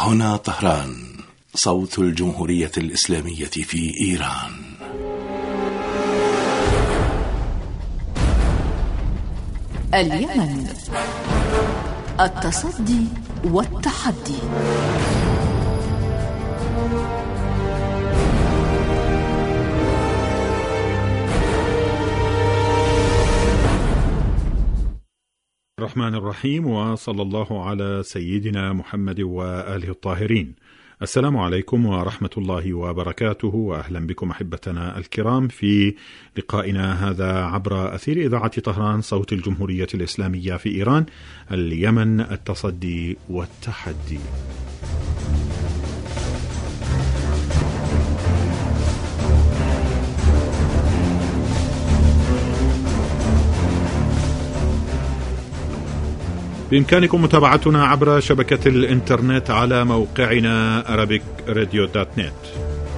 هنا طهران، صوت الجمهورية الإسلامية في إيران. اليمن، التصدي والتحدي. الرحمن الرحيم، وصلى الله على سيدنا محمد وآله الطاهرين. السلام عليكم ورحمة الله وبركاته، وأهلا بكم أحبتنا الكرام في لقائنا هذا عبر أثير إذاعة طهران، صوت الجمهورية الإسلامية في إيران. اليمن، التصدي والتحدي. بإمكانكم متابعتنا عبر شبكة الإنترنت على موقعنا arabicradio.net.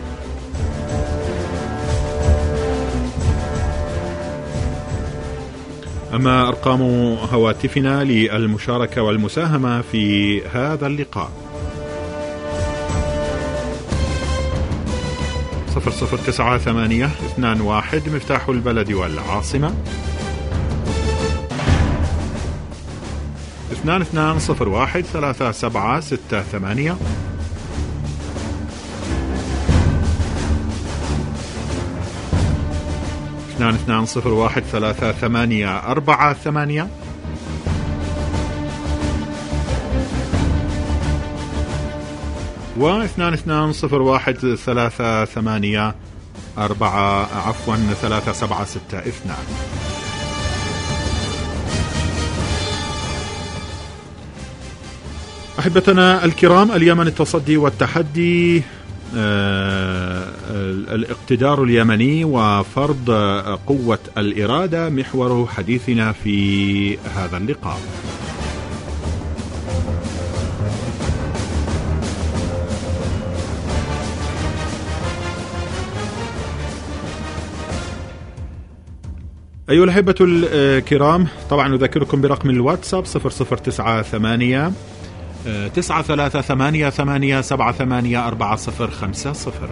أما أرقام هواتفنا للمشاركة والمساهمة في هذا اللقاء: 009821 مفتاح البلد والعاصمة، 22013768، 22013848، و 2201383762. أحبتنا الكرام، اليمن، التصدي والتحدي. الاقتدار اليمني وفرض قوة الإرادة محور حديثنا في هذا اللقاء. أيها الأحبة الكرام، طبعا أذكركم برقم الواتساب 0098 93888784050.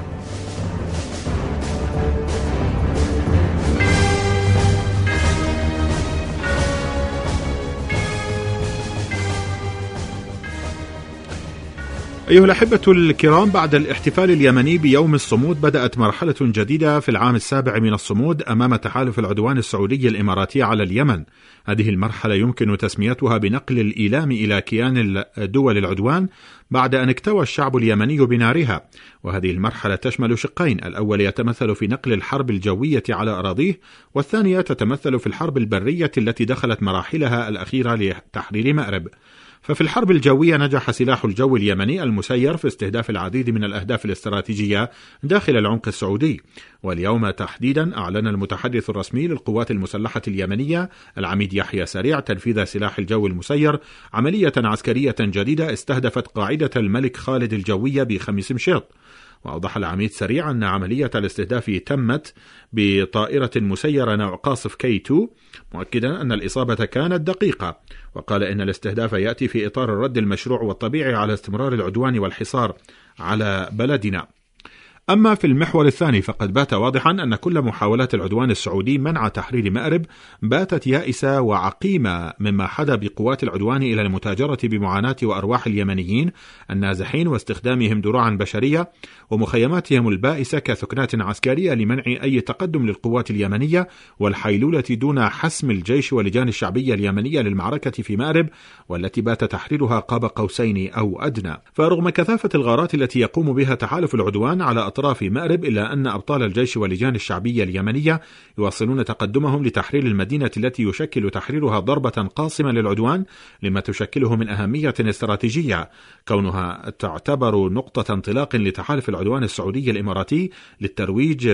أيها الأحبة الكرام، بعد الاحتفال اليمني بيوم الصمود بدأت مرحلة جديدة في العام السابع من الصمود أمام تحالف العدوان السعودي الإماراتي على اليمن. هذه المرحلة يمكن تسميتها بنقل الإيلام إلى كيان دول العدوان بعد أن اكتوى الشعب اليمني بنارها. وهذه المرحلة تشمل شقين: الأول يتمثل في نقل الحرب الجوية على أراضيه، والثانية تتمثل في الحرب البرية التي دخلت مراحلها الأخيرة لتحرير مأرب. ففي الحرب الجوية نجح سلاح الجو اليمني المسير في استهداف العديد من الأهداف الاستراتيجية داخل العمق السعودي. واليوم تحديدا أعلن المتحدث الرسمي للقوات المسلحة اليمنية العميد يحيى سريع تنفيذ سلاح الجو المسير عملية عسكرية جديدة استهدفت قاعدة الملك خالد الجوية بخميس مشيط. وأوضح العميد سريع أن عملية الاستهداف تمت بطائرة مسيرة نوع قاصف K2، مؤكدا أن الإصابة كانت دقيقة. وقال إن الاستهداف يأتي في إطار الرد المشروع والطبيعي على استمرار العدوان والحصار على بلدنا. أما في المحور الثاني فقد بات واضحا أن كل محاولات العدوان السعودي منع تحرير مأرب باتت يائسة وعقيمة مما حدا بقوات العدوان إلى المتاجرة بمعاناة وأرواح اليمنيين النازحين واستخدامهم دروعا بشرية ومخيماتهم البائسة كثكنات عسكرية لمنع أي تقدم للقوات اليمنية والحيلولة دون حسم الجيش واللجان الشعبية اليمنية للمعركة في مأرب، والتي بات تحريرها قاب قوسين أو أدنى. فرغم كثافة الغارات التي يقوم بها تحالف العدوان على أطراف مأرب، إلا أن أبطال الجيش واللجان الشعبية اليمنية يواصلون تقدمهم لتحرير المدينة التي يشكل تحريرها ضربة قاصمة للعدوان، لما تشكله من أهمية استراتيجية، كونها تعتبر نقطة انطلاق لتحالف العدوان السعودي الإماراتي للترويج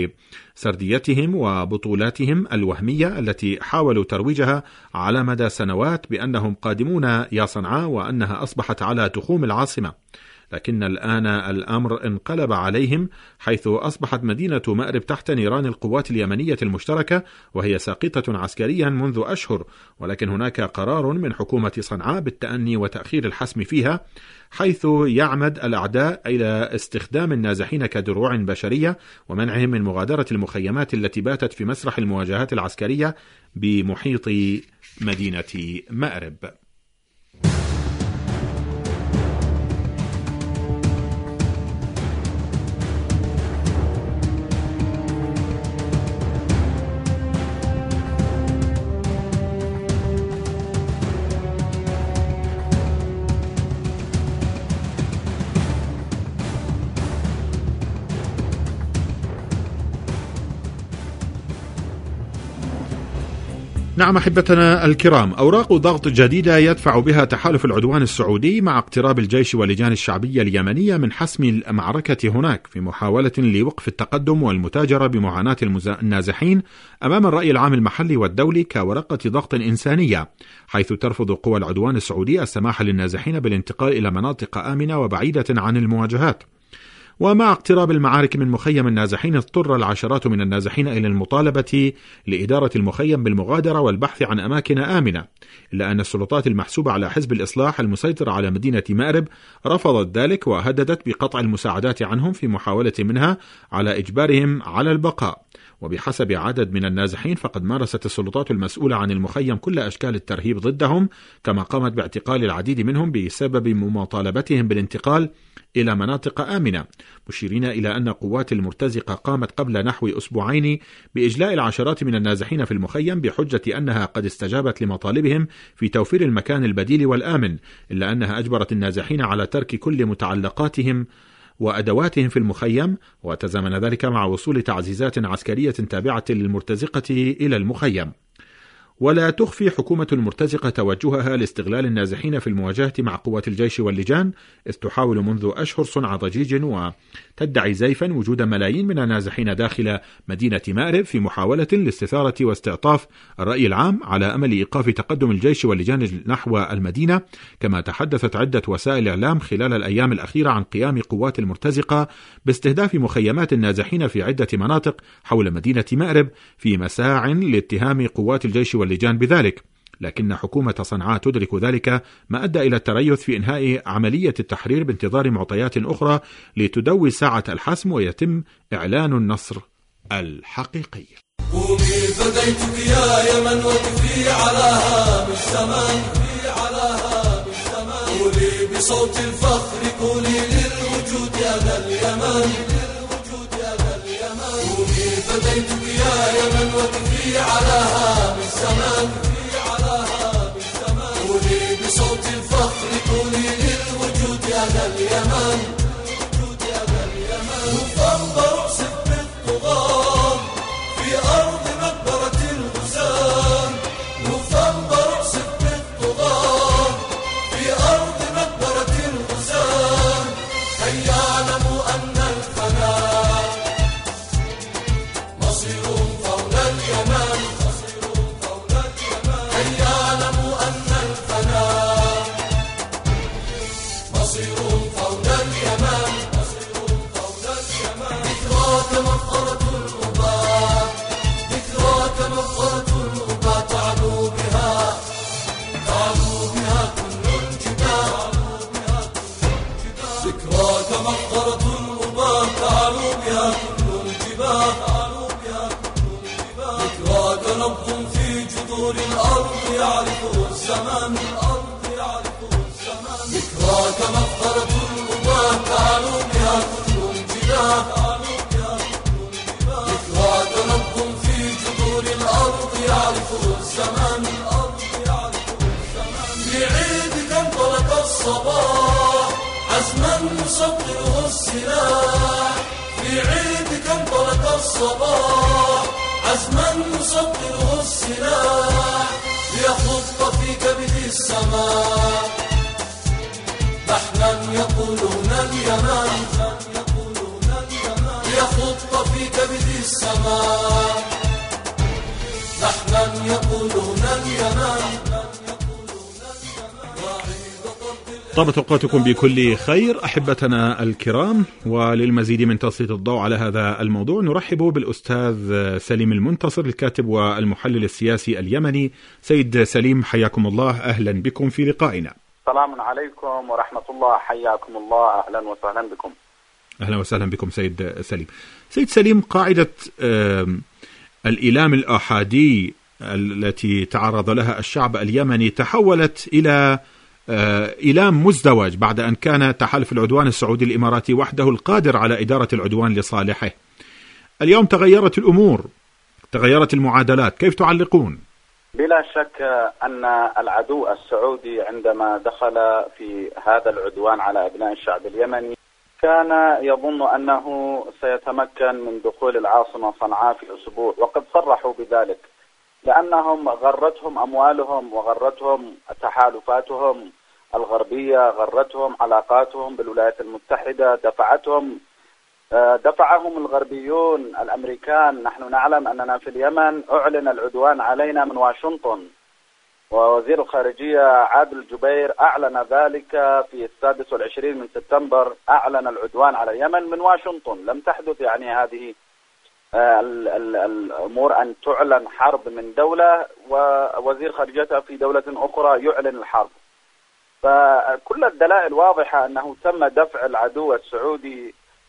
بسرديتهم وبطولاتهم الوهمية التي حاولوا ترويجها على مدى سنوات بأنهم قادمون يا صنعاء وأنها أصبحت على تخوم العاصمة. لكن الآن الأمر انقلب عليهم، حيث أصبحت مدينة مأرب تحت نيران القوات اليمنية المشتركة، وهي ساقطة عسكريا منذ أشهر، ولكن هناك قرار من حكومة صنعاء بالتأني وتأخير الحسم فيها، حيث يعمد الأعداء إلى استخدام النازحين كدروع بشرية ومنعهم من مغادرة المخيمات التي باتت في مسرح المواجهات العسكرية بمحيط مدينة مأرب. نعم أحبتنا الكرام، أوراق ضغط جديدة يدفع بها تحالف العدوان السعودي مع اقتراب الجيش واللجان الشعبية اليمنية من حسم المعركة هناك، في محاولة لوقف التقدم والمتاجرة بمعاناة النازحين أمام الرأي العام المحلي والدولي كورقة ضغط إنسانية، حيث ترفض قوى العدوان السعودي السماح للنازحين بالانتقال إلى مناطق آمنة وبعيدة عن المواجهات. ومع اقتراب المعارك من مخيم النازحين، اضطر العشرات من النازحين إلى المطالبة لإدارة المخيم بالمغادرة والبحث عن أماكن آمنة، إلا أن السلطات المحسوبة على حزب الإصلاح المسيطر على مدينة مأرب رفضت ذلك وهددت بقطع المساعدات عنهم في محاولة منها على إجبارهم على البقاء. وبحسب عدد من النازحين فقد مارست السلطات المسؤولة عن المخيم كل أشكال الترهيب ضدهم، كما قامت باعتقال العديد منهم بسبب مطالبتهم بالانتقال إلى مناطق آمنة، مشيرين إلى أن قوات المرتزقة قامت قبل نحو أسبوعين بإجلاء العشرات من النازحين في المخيم بحجة أنها قد استجابت لمطالبهم في توفير المكان البديل والآمن، إلا أنها أجبرت النازحين على ترك كل متعلقاتهم وأدواتهم في المخيم، وتزامن ذلك مع وصول تعزيزات عسكرية تابعة للمرتزقة إلى المخيم. ولا تخفي حكومة المرتزقة توجهها لاستغلال النازحين في المواجهة مع قوات الجيش واللجان، إذ تحاول منذ أشهر صنع ضجيج وتدعي زيفا وجود ملايين من النازحين داخل مدينة مأرب في محاولة لاستثارة واستعطاف الرأي العام على أمل إيقاف تقدم الجيش واللجان نحو المدينة. كما تحدثت عدة وسائل الإعلام خلال الأيام الأخيرة عن قيام قوات المرتزقة باستهداف مخيمات النازحين في عدة مناطق حول مدينة مأرب في مساع لاتهام قوات الجيش واللجان بذلك، لكن حكومة صنعاء تدرك ذلك، ما أدى إلى التريث في إنهاء عملية التحرير بانتظار معطيات أخرى لتدوي ساعة الحسم ويتم إعلان النصر الحقيقي. قومي فديتك يا يمن وقفي على هام الزمان، قولي بصوت الفخر، قولي للوجود أنا اليمن، قومي فديتك يا يمن وقفي على هام الزمان، قولي بصوت الفخر، قولي للوجود أنا اليمن، نوفمبر أعصف بالطغاة في أرض مقبرة الغزاة، نوفمبر أعصف بالطغاة في أرض مقبرة الغزاة، كي يعلموا أن الفناء مصير فول اليمن، كي يعلموا أن الفناء مصير فول اليمن، ذكراك مفخرة الأباء، ذكراك مفخرة الأباء، تعلو بها كل الجبال، ذكراك مفخرة الأباء، تعلو بها كل الجبال، ذكراك نبض في جذور الأرض يعرفه الزمن، ذكراك مفخرة الأباء، تعلو بها كل الجبال، ذكراك نبض في جذور الأرض يعرفه الزمن، في عيدك انطلق الصباح عزما يصدره السلاح، في عيدك انطلق الصباح عزما يصدره السلاح، ليخط في كبد السماء لحنا يقولون اليمن، ليخط في كبد السماء لحنا يقولون اليمن، وعيد طرد طابت أوقاتكم بكل خير أحبتنا الكرام، وللمزيد من تسليط الضوء على هذا الموضوع نرحب بالأستاذ سليم المنتصر الكاتب والمحلل السياسي اليمني. سيد سليم حياكم الله، أهلا بكم في لقائنا. السلام عليكم ورحمة الله، حياكم الله، أهلا وسهلا بكم. أهلا وسهلا بكم سيد سليم. سيد سليم، قاعدة الإيلام الآحادي التي تعرض لها الشعب اليمني تحولت إلى إيلام مزدوج بعد أن كان تحالف العدوان السعودي الإماراتي وحده القادر على إدارة العدوان لصالحه. اليوم تغيرت الأمور، تغيرت المعادلات، كيف تعلقون؟ بلا شك أن العدو السعودي عندما دخل في هذا العدوان على أبناء الشعب اليمني كان يظن أنه سيتمكن من دخول العاصمة صنعاء في أسبوع، وقد صرحوا بذلك، لأنهم غرتهم أموالهم وغرتهم تحالفاتهم الغربية، غرتهم علاقاتهم بالولايات المتحدة، دفعهم الغربيون الأمريكان. نحن نعلم أننا في اليمن أعلن العدوان علينا من واشنطن، ووزير الخارجية عادل الجبير أعلن ذلك في 26 سبتمبر، أعلن العدوان على اليمن من واشنطن. لم تحدث يعني هذه الأمور أن تعلن حرب من دولة ووزير خارجيتها في دولة أخرى يعلن الحرب. فكل الدلائل واضحة أنه تم دفع العدو السعودي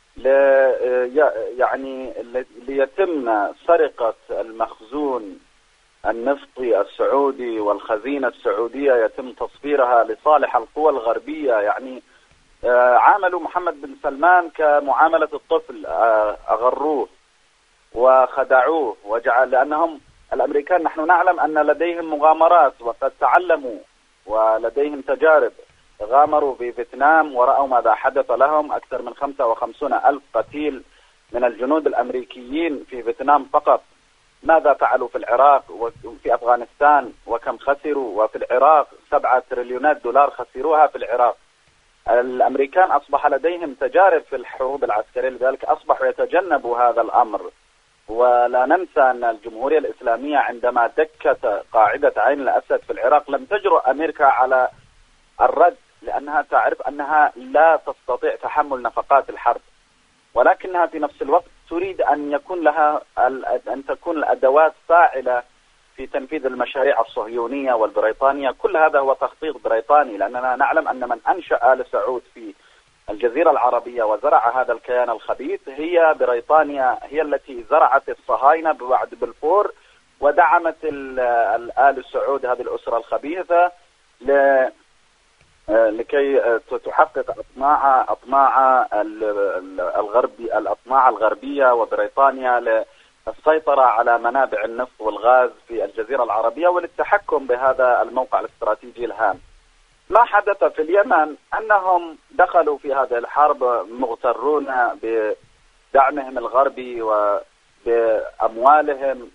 يعني ليتم سرقة المخزون النفطي السعودي والخزينة السعودية، يتم تصفيرها لصالح القوى الغربية. يعني عاملوا محمد بن سلمان كمعاملة الطفل، أغروه وخدعوه لأنهم الأمريكان نحن نعلم أن لديهم مغامرات وقد تعلموا ولديهم تجارب. غامروا في فيتنام ورأوا ماذا حدث لهم، أكثر من 55,000 قتيل من الجنود الأمريكيين في فيتنام فقط. ماذا فعلوا في العراق وفي أفغانستان وكم خسروا، وفي العراق 7 تريليونات دولار خسروها في العراق. الأمريكان أصبح لديهم تجارب في الحروب العسكرية، لذلك أصبحوا يتجنبوا هذا الأمر. ولا ننسى أن الجمهورية الإسلامية عندما دكت قاعدة عين الأسد في العراق لم تجرؤ أمريكا على الرد، لأنها تعرف أنها لا تستطيع تحمل نفقات الحرب، ولكنها في نفس الوقت تريد أن تكون الأدوات فاعلة في تنفيذ المشاريع الصهيونية والبريطانية. كل هذا هو تخطيط بريطاني، لأننا نعلم أن من أنشأ آل سعود في الجزيرة العربية وزرع هذا الكيان الخبيث هي بريطانيا، هي التي زرعت الصهاينة بعد بلفور ودعمت آل سعود، هذه الأسرة الخبيثة، لكي تحقق أطماع الأطماع الغربية وبريطانيا للسيطرة على منابع النفط والغاز في الجزيرة العربية وللتحكم بهذا الموقع الاستراتيجي الهام. ما حدث في اليمن أنهم دخلوا في هذه الحرب مغترون بدعمهم الغربي وبأموالهم،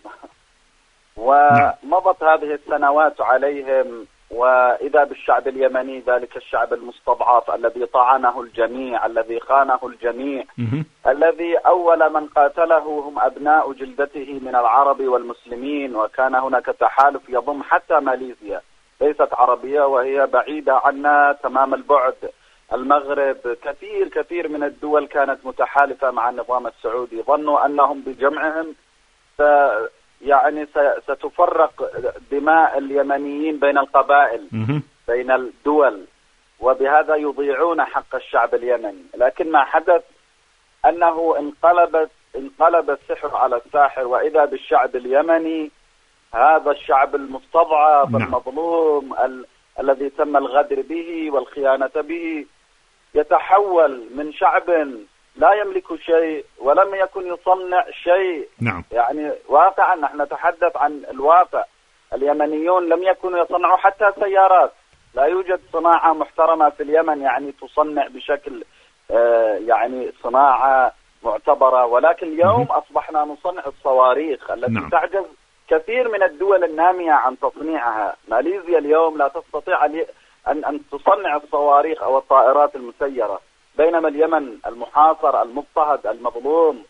ومضت هذه السنوات عليهم، وإذا بالشعب اليمني، ذلك الشعب المستضعف الذي طعنه الجميع، الذي خانه الجميع، الذي أول من قاتله هم أبناء جلدته من العرب والمسلمين. وكان هناك تحالف يضم حتى ماليزيا، ليست عربية وهي بعيدة عنا تمام البعد، المغرب، كثير من الدول كانت متحالفة مع النظام السعودي. ظنوا أنهم بجمعهم ستفرق دماء اليمنيين بين القبائل، بين الدول، وبهذا يضيعون حق الشعب اليمني. لكن ما حدث أنه انقلب السحر على الساحر، وإذا بالشعب اليمني، هذا الشعب المستضعف المظلوم الذي تم الغدر به والخيانة به، يتحول من شعب لا يملك شيء ولم يكن يصنع شيء. يعني واقعا نحن نتحدث عن الواقع. اليمنيون لم يكونوا يصنعوا حتى سيارات، لا يوجد صناعة محترمة في اليمن يعني تصنع بشكل يعني صناعة معتبرة. ولكن اليوم أصبحنا نصنع الصواريخ التي تعجز كثير من الدول النامية عن تصنيعها. ماليزيا اليوم لا تستطيع أن تصنع الصواريخ أو الطائرات المسيرة، بينما اليمن المحاصر المضطهد المظلوم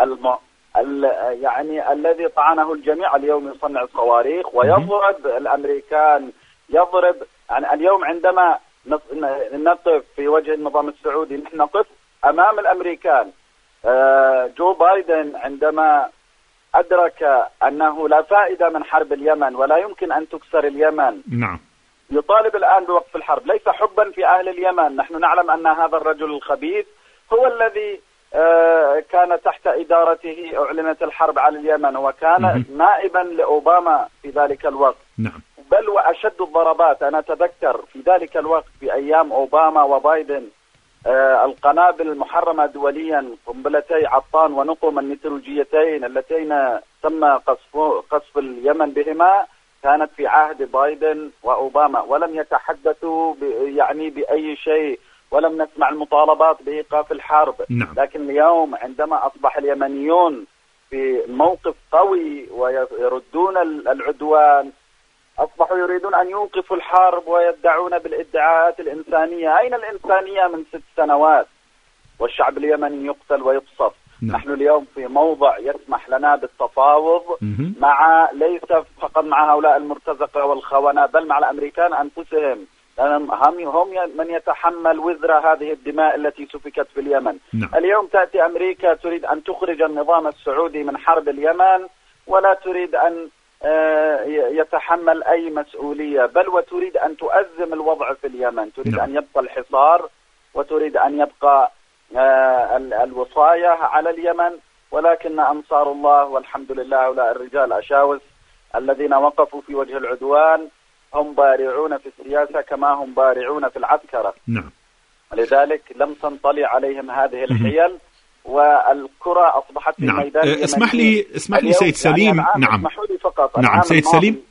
يعني الذي طعنه الجميع اليوم يصنع الصواريخ ويضرب الأمريكان، يعني اليوم عندما نقف في وجه النظام السعودي، نحن نقف أمام الأمريكان. جو بايدن عندما أدرك أنه لا فائدة من حرب اليمن ولا يمكن أن تكسر اليمن، نعم، يطالب الآن بوقف الحرب، ليس حبا في أهل اليمن. نحن نعلم أن هذا الرجل الخبيث هو الذي كان تحت إدارته أعلنت الحرب على اليمن، وكان نائبا لأوباما في ذلك الوقت. نعم. بل وأشد الضربات، أنا أتذكر في ذلك الوقت في أيام أوباما وبايدن القنابل المحرمة دوليا، قنبلتي عطان ونقم النيتروجيتين اللتين تم قصف اليمن بهما، كانت في عهد بايدن وأوباما، ولم يتحدثوا يعني بأي شيء، ولم نسمع المطالبات بإيقاف الحرب. نعم. لكن اليوم عندما أصبح اليمنيون في موقف قوي ويردون العدوان، أصبحوا يريدون أن يوقفوا الحرب ويدعون بالادعاءات الإنسانية. أين الإنسانية من 6 سنوات والشعب اليمني يقتل ويقصف؟ نعم. نحن اليوم في موضع يسمح لنا بالتفاوض مع، ليس فقط مع هؤلاء المرتزقة والخونة، بل مع الأمريكان أنفسهم، هم من يتحمل وزر هذه الدماء التي سفكت في اليمن. نعم. اليوم تأتي أمريكا تريد أن تخرج النظام السعودي من حرب اليمن، ولا تريد أن يتحمل أي مسؤولية، بل وتريد أن تؤزم الوضع في اليمن، تريد نعم. أن يبقى الحصار، وتريد أن يبقى الوصاية على اليمن. ولكن أنصار الله والحمد لله هؤلاء الرجال أشاوس الذين وقفوا في وجه العدوان هم بارعون في السياسة كما هم بارعون في العسكرة. نعم. لذلك لم تنطلي عليهم هذه الحيل، والكرة أصبحت في نعم. ميدان اسمح لي سيد سليم. نعم. اسمحوا لي فقط. نعم سيد سليم.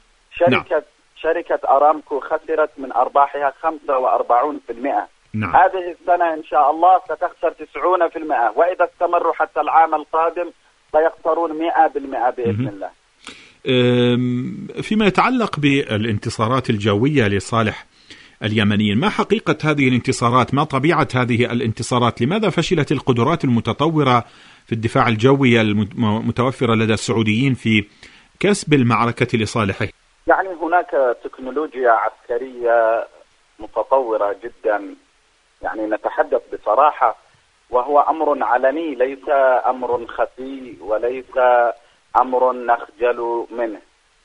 شركة أرامكو خسرت من أرباحها 45%. نعم. هذه السنة إن شاء الله ستخسر 90%، وإذا استمروا حتى العام القادم سيخسرون 100% بإذن الله. فيما يتعلق بالانتصارات الجوية لصالح اليمنيين، ما حقيقة هذه الانتصارات؟ ما طبيعة هذه الانتصارات؟ لماذا فشلت القدرات المتطورة في الدفاع الجوي المتوفرة لدى السعوديين في كسب المعركة لصالحه؟ يعني هناك تكنولوجيا عسكرية متطورة جدا، يعني نتحدث بصراحة، وهو أمر علني ليس أمر خفي وليس أمر نخجل منه.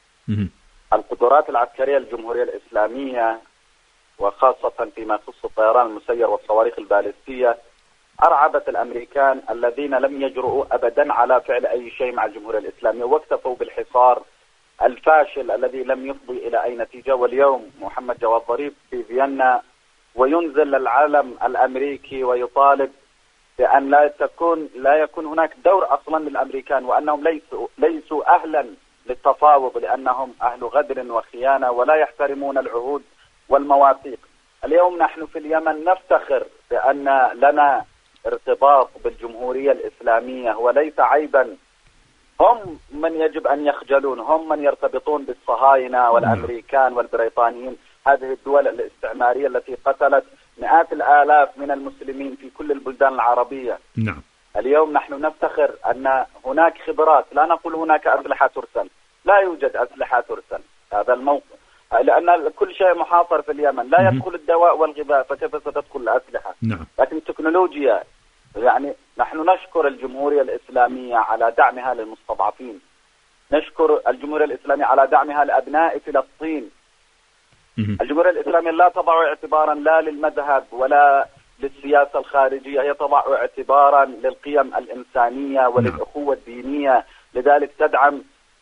القدرات العسكرية الجمهورية الإسلامية، وخاصة فيما يخص الطيران المسير والصواريخ البالستية، أرعبت الأمريكان الذين لم يجرؤوا أبدا على فعل أي شيء مع الجمهورية الإسلامية، واكتفوا بالحصار الفاشل الذي لم يفضي إلى أي نتيجة. واليوم محمد جواد ظريف في فيينا وينزل العلم الأمريكي ويطالب بأن لا يكون هناك دور أصلا للأمريكان، وأنهم ليسوا أهلا للتفاوض، لأنهم أهل غدر وخيانة ولا يحترمون العهود والمواثيق. اليوم نحن في اليمن نفتخر بأن لنا ارتباط بالجمهورية الإسلامية، وليس عيبا. هم من يجب أن يخجلون، هم من يرتبطون بالصهاينة والأمريكان والبريطانيين، هذه الدول الاستعمارية التي قتلت مئات الآلاف من المسلمين في كل البلدان العربية. نعم. اليوم نحن نفتخر أن هناك خبرات، لا نقول هناك أسلحة ترسل، لا يوجد أسلحة ترسل، هذا الموقف، لأن كل شيء محاصر في اليمن، لا يدخل الدواء والغذاء، فكيف ستدخل الأسلحة؟ نعم. لكن التكنولوجيا، يعني نحن نشكر الجمهورية الإسلامية على دعمها للمستضعفين، نشكر الجمهورية الإسلامية على دعمها لأبناء فلسطين. الجمهورية الإسلامية لا تضع اعتبارا لا للمذهب ولا للسياسة الخارجية، هي تضع اعتبارا للقيم الإنسانية وللأخوة الدينية. لذلك تدعم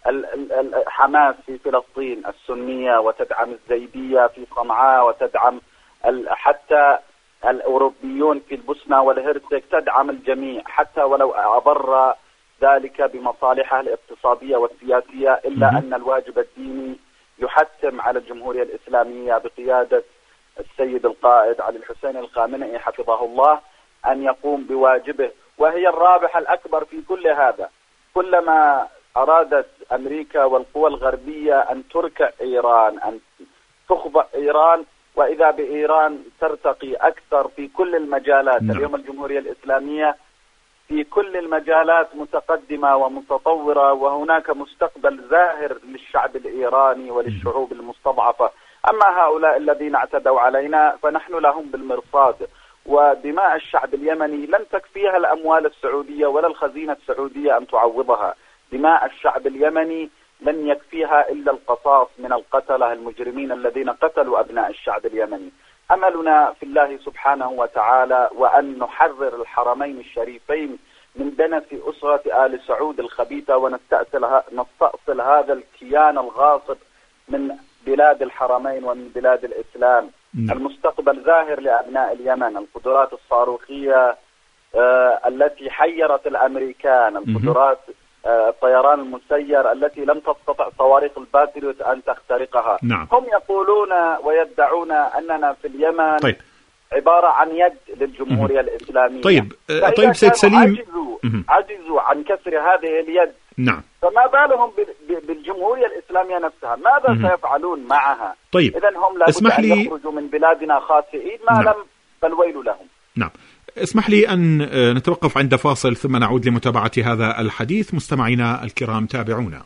حماس في فلسطين السنية، وتدعم الزيدية في صنعاء، وتدعم حتى الأوروبيون في البوسنة والهرسك، تدعم الجميع حتى ولو أضر ذلك بمصالحها الاقتصادية والسياسية، إلا أن الواجب الديني يحتم على الجمهورية الإسلامية بقيادة السيد القائد علي الحسين الخامنئي حفظه الله أن يقوم بواجبه، وهي الرابح الأكبر في كل هذا. كلما أرادت أمريكا والقوى الغربية أن تركع إيران، أن تخضع إيران، وإذا بإيران ترتقي أكثر في كل المجالات. اليوم الجمهورية الإسلامية في كل المجالات متقدمة ومتطورة، وهناك مستقبل زاهر للشعب الإيراني وللشعوب المستضعفة. أما هؤلاء الذين اعتدوا علينا فنحن لهم بالمرصاد، ودماء الشعب اليمني لن تكفيها الأموال السعودية ولا الخزينة السعودية أن تعوضها. دماء الشعب اليمني لن يكفيها إلا القصاص من القتلة المجرمين الذين قتلوا أبناء الشعب اليمني. أملنا في الله سبحانه وتعالى وأن نحرر الحرمين الشريفين من دنس أسرة آل سعود الخبيثة، ونستأصل هذا الكيان الغاصب من بلاد الحرمين ومن بلاد الإسلام. المستقبل زاهر لأبناء اليمن، القدرات الصاروخية التي حيرت الأمريكان، القدرات الطيران المسير التي لم تستطع صواريخ الباتريوت أن تخترقها. هم يقولون ويدعون أننا في اليمن عبارة عن يد للجمهورية الإسلامية. طيب سيد سليم، عجزوا عن كسر هذه اليد، فما بالهم بالجمهورية الإسلامية نفسها؟ ماذا سيفعلون معها؟ طيب إذن هم لابد أن يخرجوا من بلادنا خاسئين ما لم فالويل لهم. اسمح لي أن نتوقف عند فاصل ثم نعود لمتابعة هذا الحديث. مستمعينا الكرام تابعونا.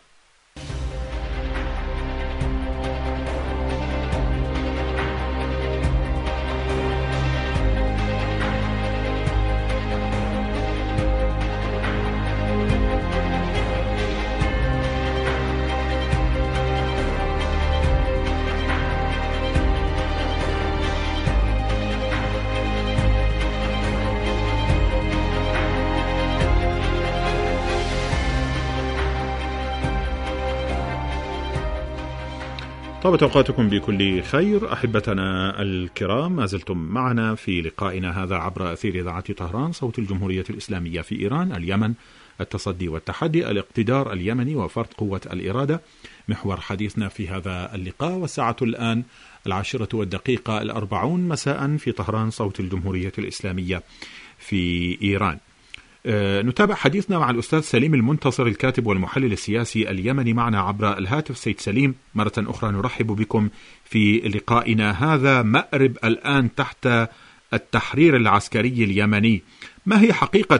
طابت أوقاتكم بكل خير أحبتنا الكرام، ما زلتم معنا في لقائنا هذا عبر أثير إذاعة طهران صوت الجمهورية الإسلامية في إيران، اليمن، التصدي والتحدي، الاقتدار اليمني وفرض قوة الإرادة، محور حديثنا في هذا اللقاء. والساعة الآن 10:40 مساء في طهران صوت الجمهورية الإسلامية في إيران. نتابع حديثنا مع الأستاذ سليم المنتصر الكاتب والمحلل السياسي اليمني معنا عبر الهاتف. سيد سليم، مرة أخرى نرحب بكم في لقائنا هذا. مأرب الآن تحت التحرير العسكري اليمني، ما هي حقيقة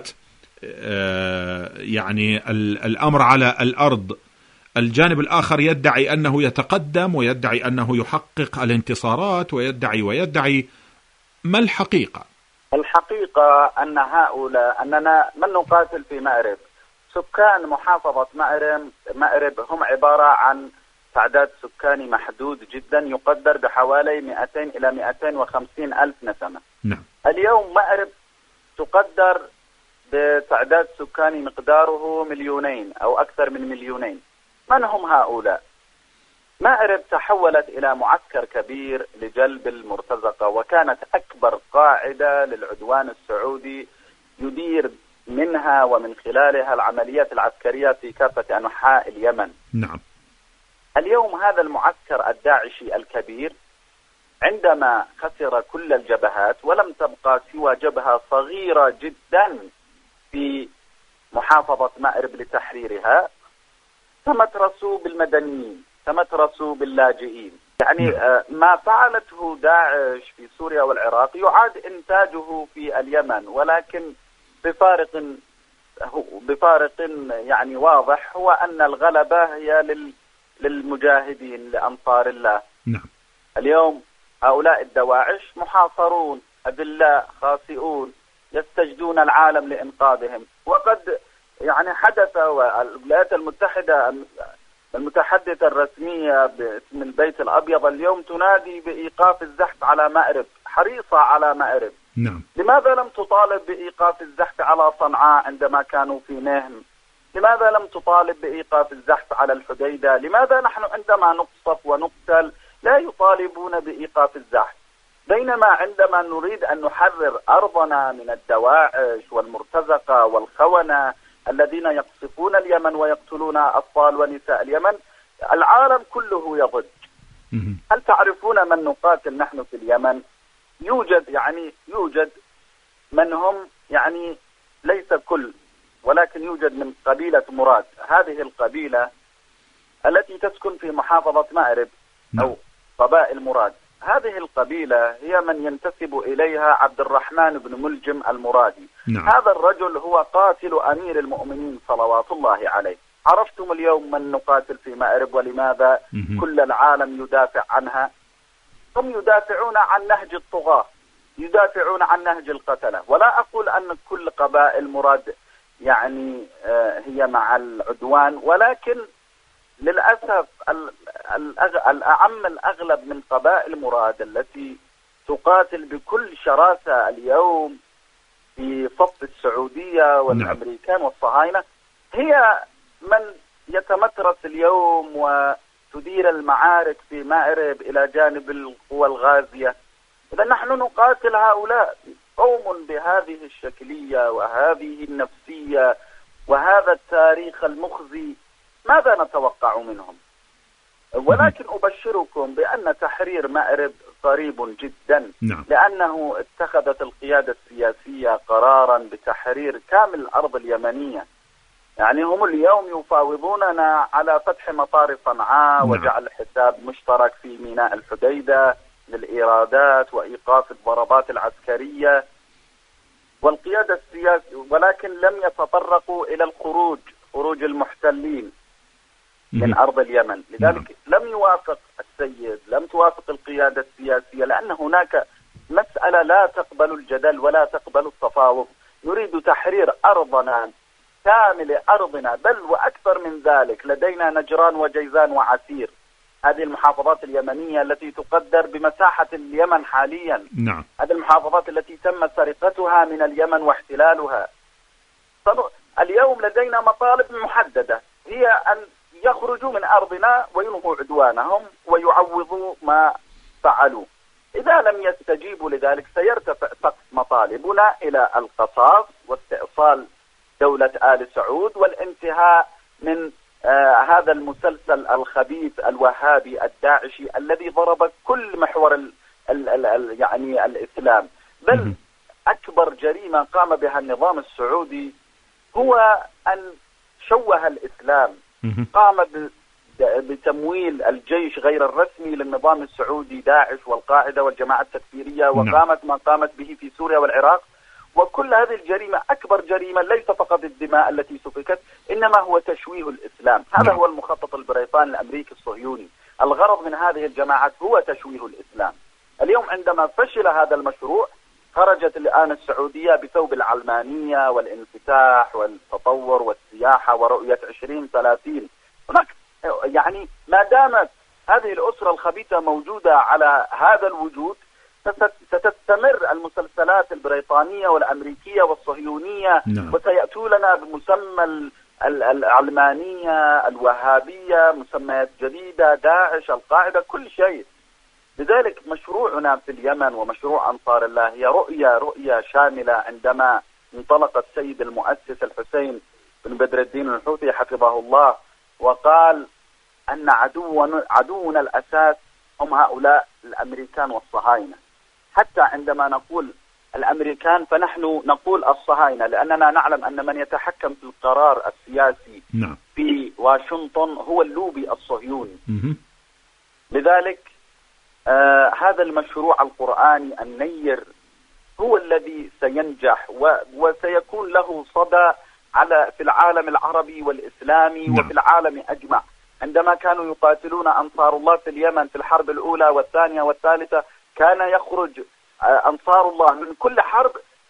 يعني الأمر على الأرض؟ الجانب الآخر يدعي أنه يتقدم ويدعي أنه يحقق الانتصارات ويدعي ما الحقيقة؟ الحقيقة أن هؤلاء أننا من نقاتل في مأرب. سكان محافظة مأرب هم عبارة عن تعداد سكاني محدود جدا، يقدر بحوالي 200 إلى 250 ألف نسمة. اليوم مأرب تقدر بتعداد سكاني مقداره 2,000,000 أو أكثر من 2,000,000. من هم هؤلاء؟ مأرب تحولت إلى معسكر كبير لجلب المرتزقة، وكانت أكبر قاعدة للعدوان السعودي يدير منها ومن خلالها العمليات العسكرية في كافة أنحاء اليمن. اليوم هذا المعسكر الداعشي الكبير عندما خسر كل الجبهات ولم تبقى سوى جبهة صغيرة جدا في محافظة مأرب لتحريرها، تمترسوا بالمدنيين، تمترسوا باللاجئين. يعني ما فعلته داعش في سوريا والعراق يعاد إنتاجه في اليمن، ولكن بفارق يعني واضح، هو أن الغلبة هي للمجاهدين لأنصار الله. اليوم هؤلاء الدواعش محاصرون، أذلاء، خاسئون، يستجدون العالم لإنقاذهم. وقد يعني حدث، والولايات المتحدة المتحدثة الرسمية باسم البيت الأبيض اليوم تنادي بإيقاف الزحف على مأرب، حريصة على مأرب. لماذا لم تطالب بإيقاف الزحف على صنعاء عندما كانوا في نهم؟ لماذا لم تطالب بإيقاف الزحف على الحديدة؟ لماذا نحن عندما نقصف ونقتل لا يطالبون بإيقاف الزحف، بينما عندما نريد أن نحرر أرضنا من الدواعش والمرتزقة والخونة الذين يقصفون اليمن ويقتلون أطفال ونساء اليمن العالم كله يضج؟ هل تعرفون من نقاتل نحن في اليمن؟ يوجد من هم يعني ليس كل، ولكن يوجد من قبيلة مراد. هذه القبيلة التي تسكن في محافظة مأرب أو قبائل مراد، هذه القبيلة هي من ينتسب إليها عبد الرحمن بن ملجم المرادي. هذا الرجل هو قاتل أمير المؤمنين صلوات الله عليه. عرفتم اليوم من نقاتل في مأرب ولماذا كل العالم يدافع عنها؟ هم يدافعون عن نهج الطغاة، يدافعون عن نهج القتلة. ولا أقول أن كل قبائل مراد يعني هي مع العدوان، ولكن للأسف الأغلب من قبائل مراد التي تقاتل بكل شراسة اليوم في صف السعودية والأمريكان والصهاينة هي من يتمترس اليوم وتدير المعارك في مأرب إلى جانب القوى الغازية. إذا نحن نقاتل هؤلاء قوم بهذه الشكلية وهذه النفسية وهذا التاريخ المخزي، ماذا نتوقع منهم؟ ولكن أبشركم بأن تحرير مأرب قريب جدا، لأنه اتخذت القيادة السياسية قرارا بتحرير كامل الأرض اليمنية. يعني هم اليوم يفاوضوننا على فتح مطار صنعاء وجعل حساب مشترك في ميناء الحديدة للإيرادات وإيقاف الضربات العسكرية والقيادة السياسية، ولكن لم يتطرقوا إلى خروج المحتلين من أرض اليمن. لذلك لم يوافق السيد، لم توافق القيادة السياسية، لأن هناك مسألة لا تقبل الجدل ولا تقبل التفاوض. نريد تحرير أرضنا كامل، أرضنا، بل وأكثر من ذلك. لدينا نجران وجيزان وعسير، هذه المحافظات اليمنية التي تقدر بمساحة اليمن حاليا. هذه المحافظات التي تم سرقتها من اليمن واحتلالها. اليوم لدينا مطالب محددة، هي أن يخرجوا من أرضنا وينهوا عدوانهم ويعوضوا ما فعلوا. إذا لم يستجيبوا لذلك سيرتفع سقف مطالبنا إلى القصاص واستئصال دولة آل سعود والانتهاء من هذا المسلسل الخبيث الوهابي الداعشي الذي ضرب كل محور يعني الإسلام. بل أكبر جريمة قام بها النظام السعودي هو أن شوه الإسلام. قام بتمويل الجيش غير الرسمي للنظام السعودي، داعش والقاعدة والجماعات التكفيرية، وقامت ما قامت به في سوريا والعراق. وكل هذه الجريمة أكبر جريمة ليس فقط الدماء التي سفكت، إنما هو تشويه الإسلام. هذا هو المخطط البريطاني الأمريكي الصهيوني. الغرض من هذه الجماعات هو تشويه الإسلام. اليوم عندما فشل هذا المشروع خرجت الآن السعودية بثوب العلمانية والانفتاح والتطور والسياحة ورؤية 2030. هناك يعني ما دامت هذه الأسرة الخبيثة موجودة على هذا الوجود ستستمر المسلسلات البريطانية والأمريكية والصهيونية، وسيأتوا لنا بمسمى العلمانية، الوهابية، مسميات جديدة، داعش، القاعدة، كل شيء. لذلك مشروعنا في اليمن ومشروع أنصار الله هي رؤية شاملة. عندما انطلق السيد المؤسس الحسين بن بدر الدين الحوثي حفظه الله وقال أن عدونا الأساس هم هؤلاء الأمريكان والصهاينة. حتى عندما نقول الأمريكان فنحن نقول الصهاينة، لأننا نعلم أن من يتحكم في القرار السياسي في واشنطن هو اللوبي الصهيوني. لذلك هذا المشروع القرآني النير هو الذي سينجح وسيكون له صدى في العالم العربي والإسلامي وفي العالم أجمع. عندما كانوا يقاتلون أنصار الله في اليمن في الحرب الأولى والثانية والثالثة، كان يخرج أنصار الله من كل حرب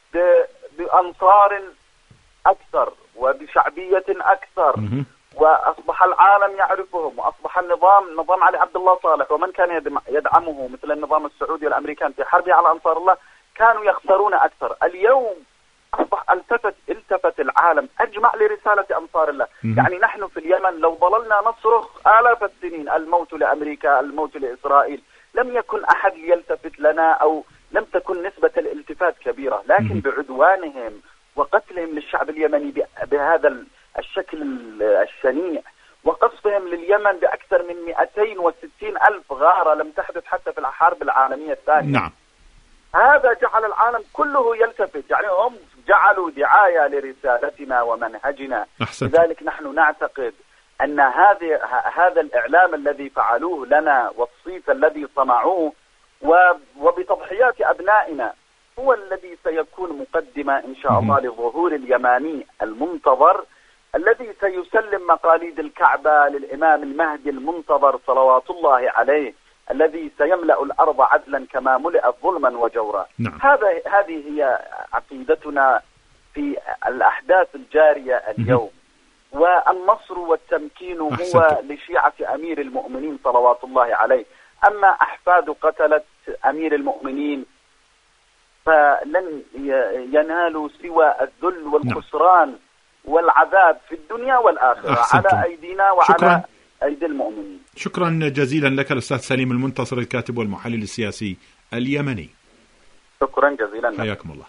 بأنصار أكثر وبشعبية أكثر، وأصبح العالم يعرفهم، وأصبح نظام علي عبد الله صالح ومن كان يدعمه مثل النظام السعودي والأمريكان في حربه على أنصار الله كانوا يخسرون أكثر. اليوم أصبح التفت العالم أجمع لرسالة أنصار الله. يعني نحن في اليمن لو ظللنا نصرخ آلاف السنين الموت لأمريكا، الموت لإسرائيل، لم يكن أحد يلتفت لنا أو لم تكن نسبة الالتفات كبيرة. لكن بعدوانهم وقتلهم للشعب اليمني بهذا الشكل الشنيع وقصفهم لليمن بأكثر من 260,000 غارة لم تحدث حتى في الحرب العالمية الثانية. هذا جعل العالم كله يلتفت. يعني هم جعلوا دعاية لرسالتنا ومنهجنا. لذلك نحن نعتقد أن هذا الإعلام الذي فعلوه لنا والصيت الذي صنعوه وبتضحيات أبنائنا هو الذي سيكون مقدمة إن شاء الله لظهور اليماني المنتظر الذي سيسلم مقاليد الكعبة للإمام المهدي المنتظر صلوات الله عليه. الذي سيملأ الأرض عدلا كما ملئت ظلما وجورا. نعم. هذه هي عقيدتنا في الأحداث الجارية اليوم. والنصر والتمكين هو لشيعة أمير المؤمنين صلوات الله عليه. أما أحفاد قتلة أمير المؤمنين فلن ينالوا سوى الذل والخسران والعذاب في الدنيا والآخرة على أيدينا وعلى أيدي المؤمنين. شكرا جزيلا لك الأستاذ سليم المنتصر، الكاتب والمحلل السياسي اليمني. شكرا جزيلا لك. حياكم الله.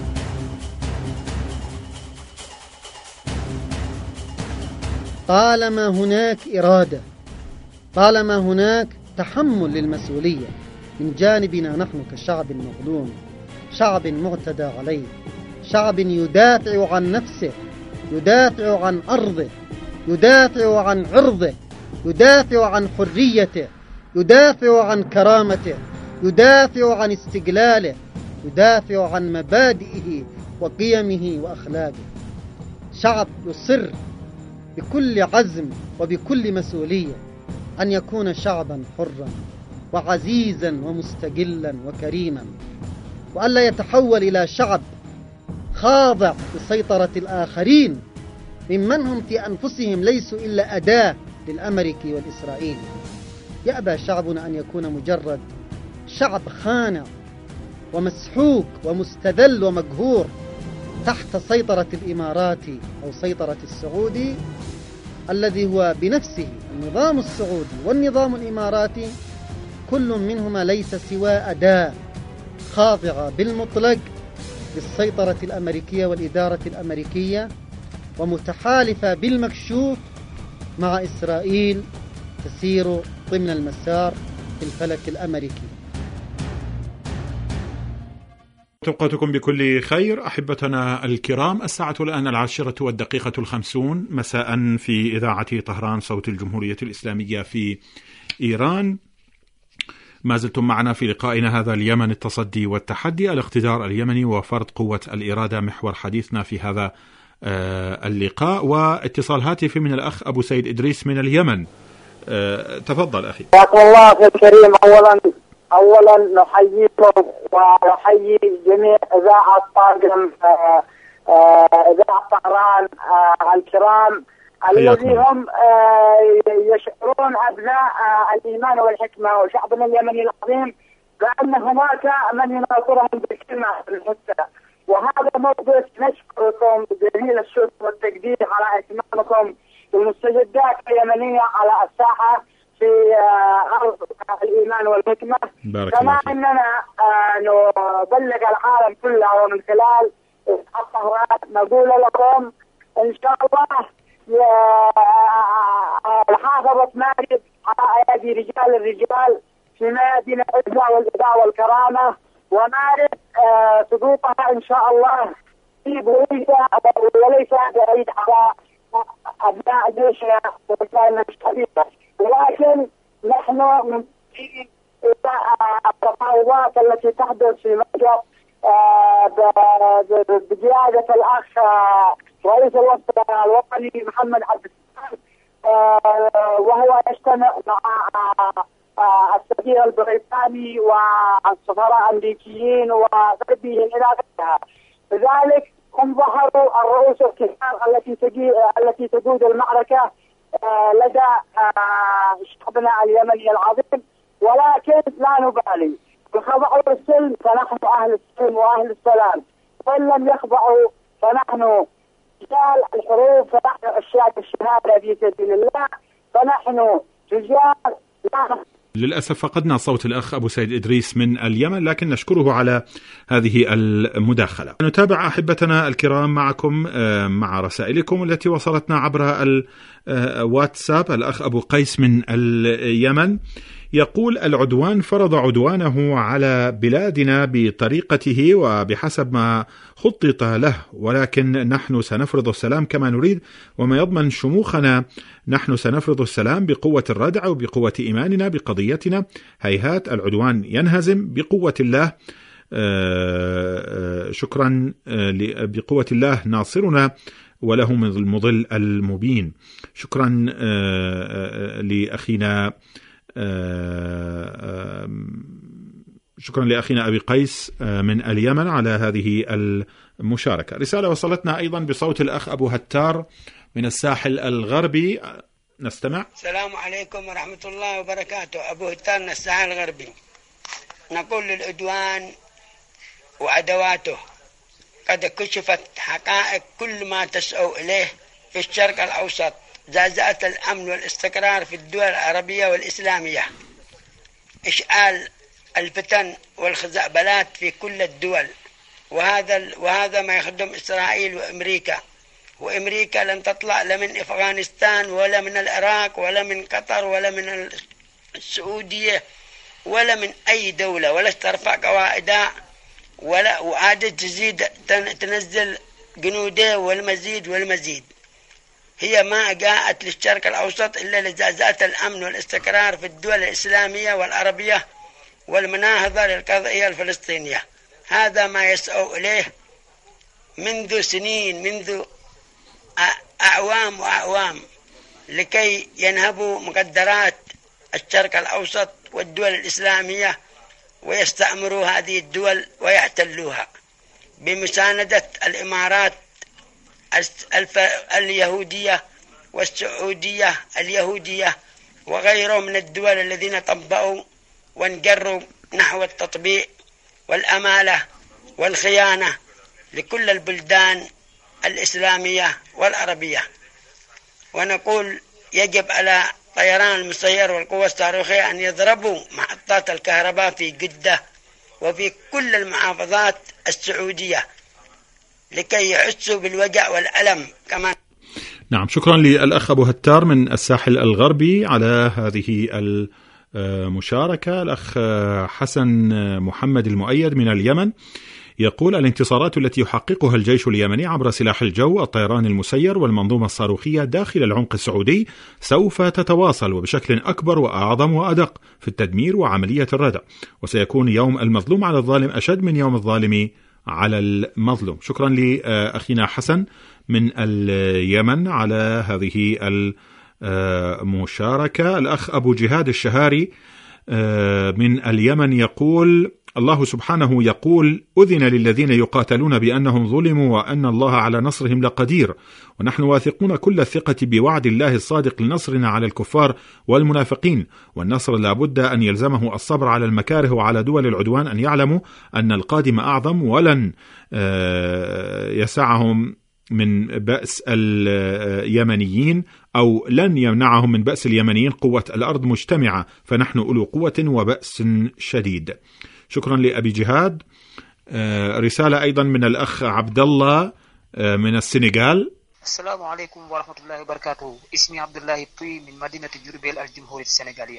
طالما هناك إرادة، طالما هناك تحمل للمسؤولية من جانبنا نحن كشعب مظلوم، شعب معتدى عليه، شعب يدافع عن نفسه، يدافع عن أرضه، يدافع عن عرضه، يدافع عن حريته، يدافع عن كرامته، يدافع عن استقلاله، يدافع عن مبادئه وقيمه وأخلاقه. شعب يصر بكل عزم وبكل مسؤولية أن يكون شعبا حرا وعزيزا ومستقلا وكريما، وألا يتحول إلى شعب خاضع لسيطرة الآخرين ممن هم في أنفسهم ليسوا إلا أداة للأمريكي والإسرائيلي. يأبى شعبنا أن يكون مجرد شعب خانع ومسحوق ومستذل ومقهور تحت سيطرة الإماراتي أو سيطرة السعودي، الذي هو بنفسه النظام السعودي والنظام الإماراتي كل منهما ليس سوى أداة خاضعة بالمطلق للسيطرة الأمريكية والإدارة الأمريكية، ومتحالفة بالمكشوف مع إسرائيل تسير ضمن المسار في الفلك الأمريكي. توقعتكم بكل خير أحبتنا الكرام. الساعة الآن 10:50 مساء في إذاعة طهران صوت الجمهورية الإسلامية في إيران. ما زلتم معنا في لقائنا هذا اليمن التصدي والتحدي، الاقتدار اليمني وفرض قوة الإرادة، محور حديثنا في هذا اللقاء. واتصال هاتفي من الأخ أبو سيد إدريس من اليمن. تفضل أخي. حياكم الله أخي الكريم. أولا نحييكم ونحيي جميع إذاعة طاقم إذاعة طهران الكرام الذي هم يشعرون أبناء الإيمان والحكمة وشعبنا اليمني العظيم بأن هناك من يناصرهم بالكلمة الحسنى. وهذا موضوع نشكركم جزيل الشكر والتقدير على اهتمامكم بالمستجدات اليمنية على الساحة في أرض الإيمان والحكمة. كما أننا نبلغ العالم كله ومن خلال الطهران نقول لكم إن شاء الله محافظة مارب على أيدي رجال الرجال في ميادين العزة والإباء والكرامة، ومارب سقوطها إن شاء الله في بعيدة وليس بعيد على أبناء جيشنا وكان الشديدة. ولكن نحن ممكن التفاوضات التي تحدث في مجلس بقيادة الأخ رئيس الوزراء الوطني محمد عبد السلام، وهو يجتمع مع السفير البريطاني والسفراء الأمريكيين وغربيين إلى غيرها. لذلك هم ظهروا الرؤوس الكبار التي تقود المعركة لدى شعبنا اليمني العظيم، ولكن لا نبالي. إن خضعوا للسلم فنحن أهل السلم وأهل السلام، وإن لم يخضعوا فنحن رجال الحروب، فنحن عشاق الشهادة في سبيل الله، فنحن رجال لا. للأسف فقدنا صوت الأخ أبو سيد إدريس من اليمن، لكن نشكره على هذه المداخلة. نتابع أحبتنا الكرام معكم مع رسائلكم التي وصلتنا عبر الواتساب. الأخ أبو قيس من اليمن يقول: العدوان فرض عدوانه على بلادنا بطريقته وبحسب ما خطط له، ولكن نحن سنفرض السلام كما نريد، وما يضمن شموخنا نحن سنفرض السلام بقوة الردع وبقوة إيماننا بقضيتنا. هيهات العدوان ينهزم بقوة الله. شكرا. بقوة الله ناصرنا وله المضل المبين. شكرا لأخينا شكرا لأخينا أبي قيس من اليمن على هذه المشاركة. رسالة وصلتنا أيضا بصوت الأخ أبو هتار من الساحل الغربي، نستمع. السلام عليكم ورحمة الله وبركاته. أبو هتار من الساحل الغربي. نقول للعدوان وأدواته قد كشفت حقائق كل ما تسعوا إليه في الشرق الأوسط، زعزعة الأمن والاستقرار في الدول العربية والإسلامية، إشعال الفتن والخزعبلات في كل الدول، وهذا ما يخدم إسرائيل وأمريكا لن تطلع لا من أفغانستان ولا من العراق ولا من قطر ولا من السعودية ولا من أي دولة، ولا ترفع قواعدها وعادة تزيد تنزل جنودها والمزيد. هي ما جاءت للشرق الأوسط إلا لزعزعة الأمن والاستقرار في الدول الإسلامية والعربية والمناهضة للقضية الفلسطينية. هذا ما يسعوا إليه منذ سنين، منذ أعوام لكي ينهبوا مقدرات الشرق الأوسط والدول الإسلامية ويستعمروا هذه الدول ويحتلوها بمساندة الإمارات اليهودية والسعودية اليهودية وغيرهم من الدول الذين طبقوا وانجروا نحو التطبيع والأمالة والخيانة لكل البلدان الإسلامية والعربية. ونقول يجب على طيران المسير والقوة الصاروخية أن يضربوا محطات الكهرباء في جدة وفي كل المحافظات السعودية لكي يحسوا بالوجع والألم كمان. نعم، شكرا للأخ أبو هتار من الساحل الغربي على هذه المشاركة. الأخ حسن محمد المؤيد من اليمن يقول: الانتصارات التي يحققها الجيش اليمني عبر سلاح الجو، الطيران المسير والمنظومة الصاروخية داخل العمق السعودي سوف تتواصل وبشكل أكبر وأعظم وأدق في التدمير وعملية الردع، وسيكون يوم المظلوم على الظالم أشد من يوم الظالم على المظلوم. شكرا لأخينا حسن من اليمن على هذه المشاركة. الأخ أبو جهاد الشهاري من اليمن يقول: الله سبحانه يقول: أذن للذين يقاتلون بأنهم ظلموا وأن الله على نصرهم لقدير، ونحن واثقون كل الثقة بوعد الله الصادق لنصرنا على الكفار والمنافقين، والنصر لا بد أن يلزمه الصبر على المكاره وعلى دول العدوان أن يعلموا أن القادم أعظم، ولن يسعهم من بأس اليمنيين أو لن يمنعهم من بأس اليمنيين قوة الأرض مجتمعة، فنحن أولو قوة وبأس شديد. شكرا لأبي جهاد. رسالة أيضا من الأخ عبد الله من السنغال. السلام عليكم ورحمة الله وبركاته. اسمي عبد الله الطوي من مدينة جربيل الجمهورية السنغالية.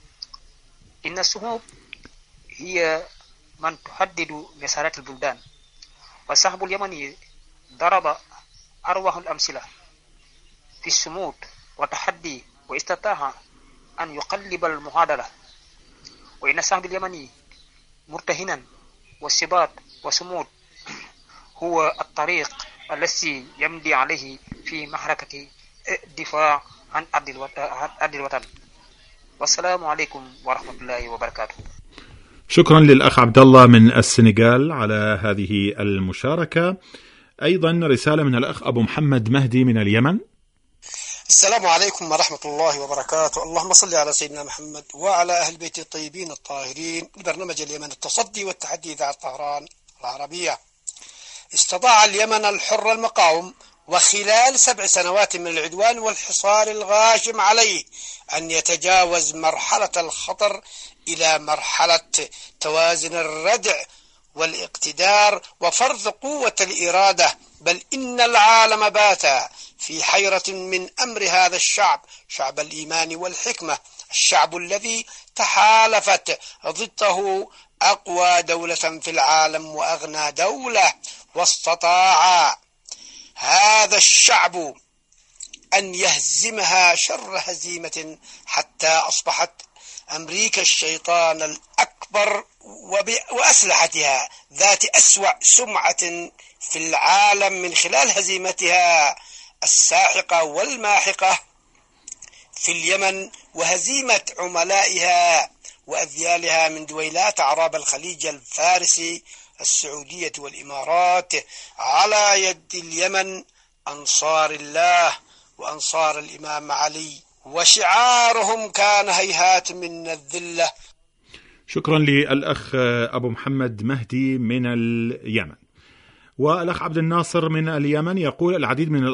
إن الصمود هي من تحدد مسارات البلدان، والشعب اليمني ضرب أروع الأمثلة في الصمود والتحدي واستطاع أن يقلب المعادلة. وإن الشعب اليمني مرتهنا والثبات والصمود هو الطريق الذي يمضي عليه في معركة الدفاع عن أرض الوطن. والسلام عليكم ورحمة الله وبركاته. شكرا للأخ عبد الله من السنغال على هذه المشاركة. أيضا رسالة من الأخ أبو محمد مهدي من اليمن. السلام عليكم ورحمة الله وبركاته. اللهم صل على سيدنا محمد وعلى أهل بيت الطيبين الطاهرين. البرنامج اليمن التصدي والتحدي إذاعة طهران العربية. استطاع اليمن الحر المقاوم وخلال 7 سنوات من العدوان والحصار الغاشم عليه أن يتجاوز مرحلة الخطر إلى مرحلة توازن الردع والاقتدار وفرض قوة الإرادة، بل إن العالم بات في حيرة من أمر هذا الشعب، شعب الإيمان والحكمة، الشعب الذي تحالفت ضده أقوى دولة في العالم وأغنى دولة، واستطاع هذا الشعب أن يهزمها شر هزيمة حتى أصبحت أمريكا الشيطان الأكبر وأسلحتها ذات أسوأ سمعة في العالم من خلال هزيمتها الساحقة والماحقة في اليمن وهزيمة عملائها وأذيالها من دويلات أعراب الخليج الفارسي السعودية والإمارات على يد اليمن أنصار الله وأنصار الإمام علي، وشعارهم كان هيهات من الذلة. شكرا للأخ أبو محمد مهدي من اليمن. والأخ عبد الناصر من اليمن يقول: العديد من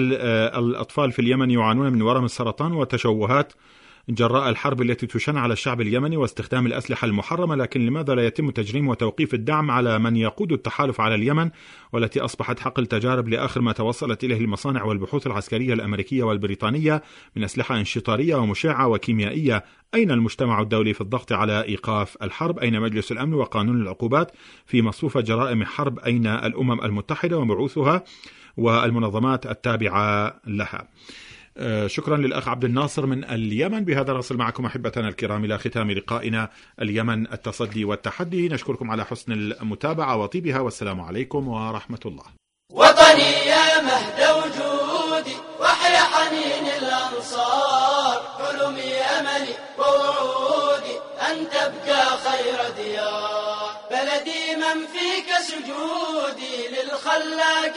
الأطفال في اليمن يعانون من ورم السرطان وتشوهات جراء الحرب التي تشن على الشعب اليمني واستخدام الأسلحة المحرمة، لكن لماذا لا يتم تجريم وتوقيف الدعم على من يقود التحالف على اليمن والتي أصبحت حقل تجارب لآخر ما توصلت إليه المصانع والبحوث العسكرية الأمريكية والبريطانية من أسلحة انشطارية ومشعة وكيميائية؟ أين المجتمع الدولي في الضغط على إيقاف الحرب؟ أين مجلس الأمن وقانون العقوبات في مصفوفة جرائم حرب؟ أين الأمم المتحدة ومبعوثها والمنظمات التابعة لها؟ شكرا للأخ عبد الناصر من اليمن. بهذا نصل معكم أحبتنا الكرام إلى ختام لقائنا اليمن التصدي والتحدي. نشكركم على حسن المتابعة وطيبها، والسلام عليكم ورحمة الله. وطني يا مهد وجودي وحيا حنين الأنصار، حلمي أملي ووعودي أن تبقى خير ديار، بلدي من فيك سجودي للخلاق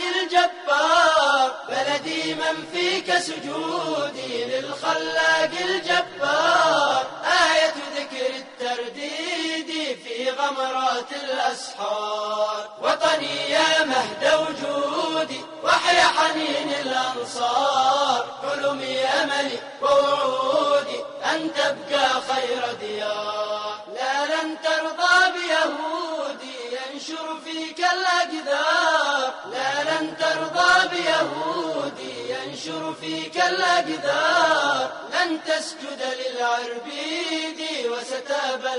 الجبار، بلدي من فيك سجودي للخلاق الجبار، آية ذكر الترديد في غمرات الأسحار. وطني يا مهد وجودي وحيا حنين الأنصار، حلمي أملي ووعودي أن تبقى خير ديار، لا لن ترضى بيهودي ينشر فيك الأقدار، لا لن ترضى بيهودي ينشر فيك الأقدار، لن تسجد للعربيد وستاب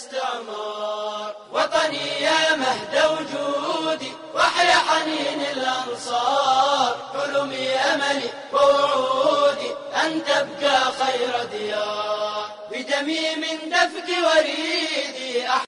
الاستعمار. وطني يا مهد وجودي وحيا حنين الأنصار، حلمي أملي ووعودي أن تبقى خير ديار، بدمي من دفق وريدي